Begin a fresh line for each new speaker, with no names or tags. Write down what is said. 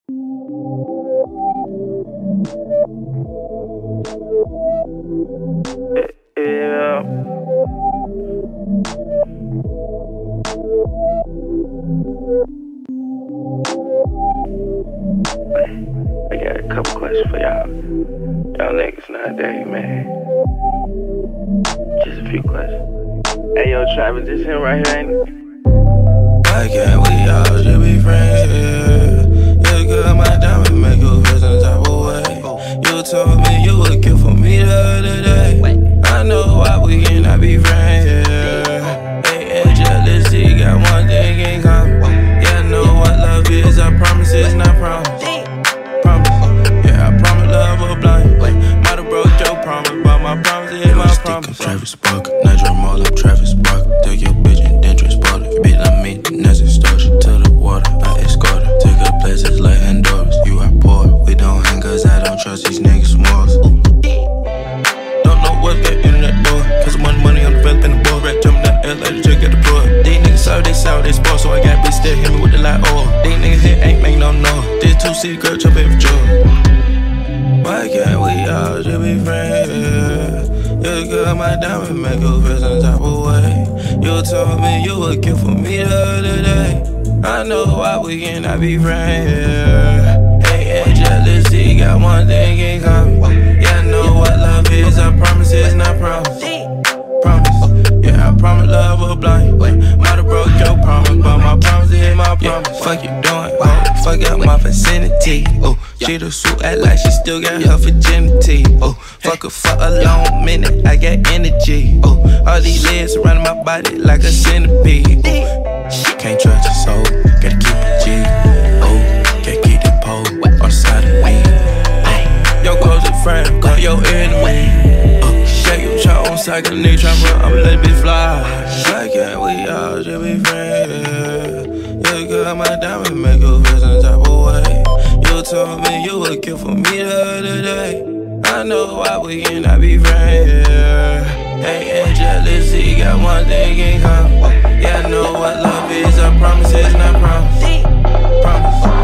Yeah. I got a couple questions for y'all. Y'all niggas nowadays, man. Just a few questions. Hey, yo, Travis, this him right here, ain't it?
Why can't we all just be friends? You got my diamond, make you feel some type of way. You told me you would kill for me the other day. I know why we cannot be friends. Hey, and jealousy got one thing in common. Yeah, I know what love is. I promise it's not promise. Promise. Yeah, I promise love will blind. Might have broke your promise, but my promise is my promise. Travis Barker, Nitro Mall up Travis Barker. Take your bitch and then transport it. Bitch, I mean, that's extortion. To the water, I escort her. Take her places like Honduras. You are poor, we don't hang cause I don't trust these niggas morals. Don't know what's getting in that door. Cause I'm on money on the fence and the board. Rat jumping down the LA to check out the board. These niggas sour, they sport, so I got bitch still hit me with the light oil. These niggas here ain't make no noise. This 2C girl jump every joy. Why can't we all just be friends? You got my diamond, make you feel some type of way. You told me you would kill for me the other day. I know why we cannot be friends. Hey, and jealousy got one thing in common. Yeah, I know what love is. I promise it's not promise. Promise. Yeah, I promise love will blind. Might have broke your promise, but my promise is my promise. Yeah, fuck you doing, oh, fuck out my vicinity. Oh, she the suit act like she still got her virginity. Oh, fuck her for a long minute, I got energy. Oh, all these legs surrounding my body like a centipede. Oh, can't trust your soul, gotta keep it G. Oh, can't keep the pole on the side of me. Oh, your closest friend, call your enemy. Oh, shake your chop on cycle, nigga tryna I'ma let it bitch fly. Why can't we all just be friends? You got my diamond, make you feel some type of way. You told me you would kill for me the other day. I know why we cannot be friends. Hey, and jealousy got one thing in common. Yeah, I know what love is. I promise it's not promise. Promise.